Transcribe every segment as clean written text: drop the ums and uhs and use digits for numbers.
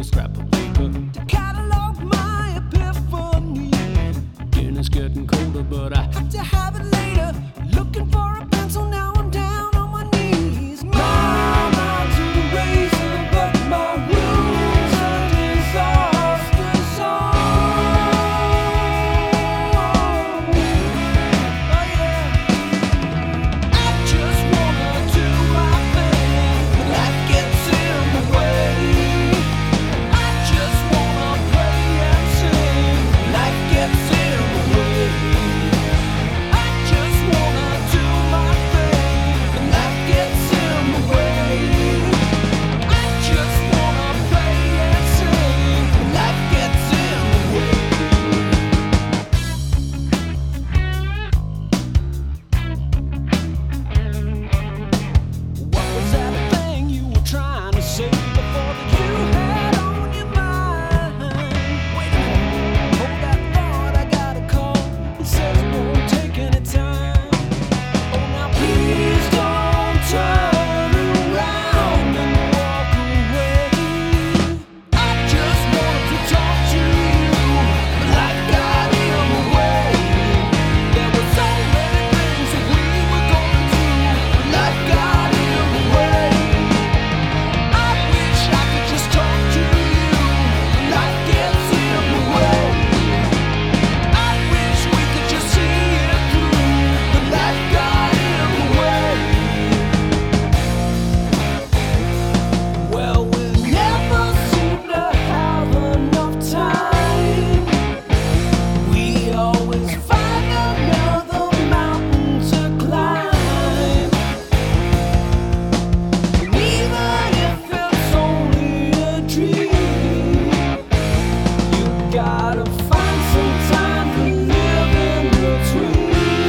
a scrap of paper to catalog my epiphany. Dinner's getting colder, but I have to have it later. Looking for a pencil, now I'm down on my knees. Mama to the razor, but my rules are disaster zone. Oh yeah. I just wanna do my thing, but life gets in the way. I just wanna play and sing, life gets in the way. I just wanna do my thing, but life gets in the way. I just wanna play and sing, life gets in the way. What was that thing you were trying to say before that you had on your mind? Wait a minute, hold that thought, I got a call. It says it won't take any time. Oh, now please don't turn around and walk away. I just wanted to talk to you, but life got in the way. There were so many things that we were gonna do, but life got in the way. I wish I could just talk to you, but life gets in the way. I wish we could just see it through, but life got in the way. Well, we never seem to have enough time. We always find another mountain to climb. And even if it's only a dream, you gotta find some time to live in between.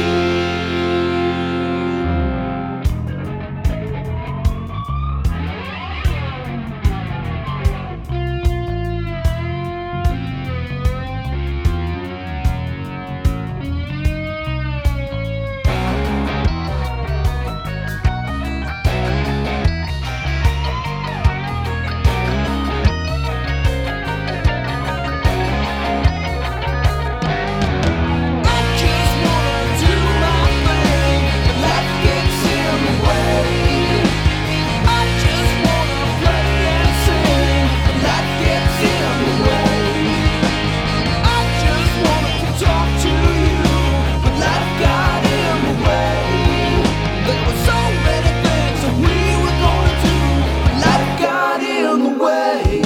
I just wanna do my thing, but life gets in the way. I just wanna play and sing, but life gets in the way. I just wanted to talk to you, but life got in the way. There were so many things that we were gonna do, but life got in the way.